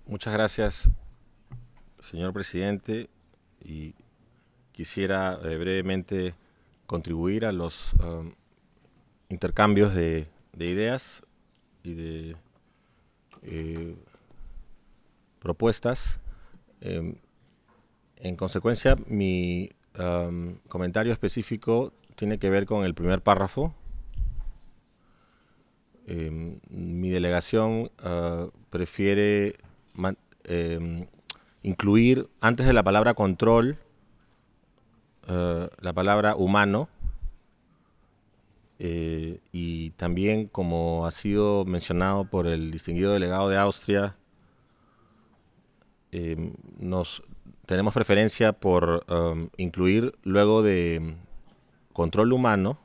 Muchas gracias, señor presidente, y quisiera brevemente contribuir a los intercambios de ideas y de eh, propuestas. Eh, en consecuencia, mi comentario específico tiene que ver con el primer párrafo. Mi delegación prefiere incluir antes de la palabra control la palabra humano, y también, como ha sido mencionado por el distinguido delegado de Austria, nos tenemos preferencia por incluir luego de control humano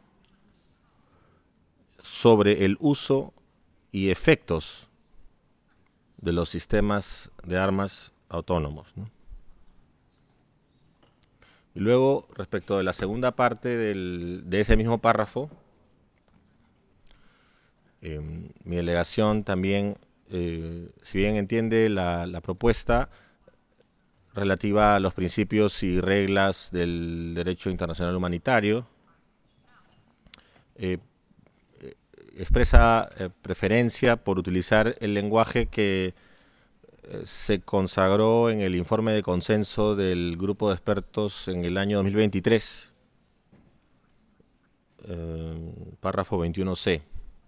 sobre el uso y efectos de los sistemas de armas autónomos, ¿no? Y luego, respecto de la segunda parte de ese mismo párrafo, mi delegación también, si bien entiende la propuesta relativa a los principios y reglas del derecho internacional humanitario, eh, expresa preferencia por utilizar el lenguaje que se consagró en el informe de consenso del grupo de expertos en el año 2023, párrafo 21C,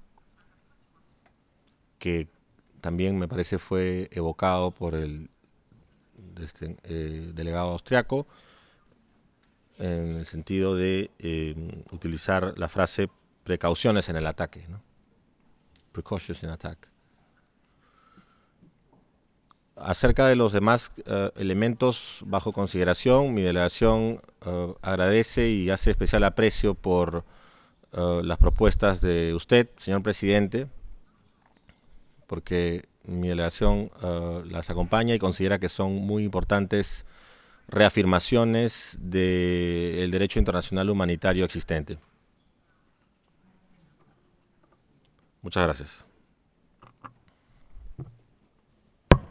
que también me parece fue evocado por el delegado austriaco, en el sentido de utilizar la frase precauciones en el ataque, ¿no? Precautions in attack. Acerca de los demás elementos bajo consideración, mi delegación agradece y hace especial aprecio por las propuestas de usted, señor presidente, porque mi delegación las acompaña y considera que son muy importantes reafirmaciones del derecho internacional humanitario existente. Muchas gracias.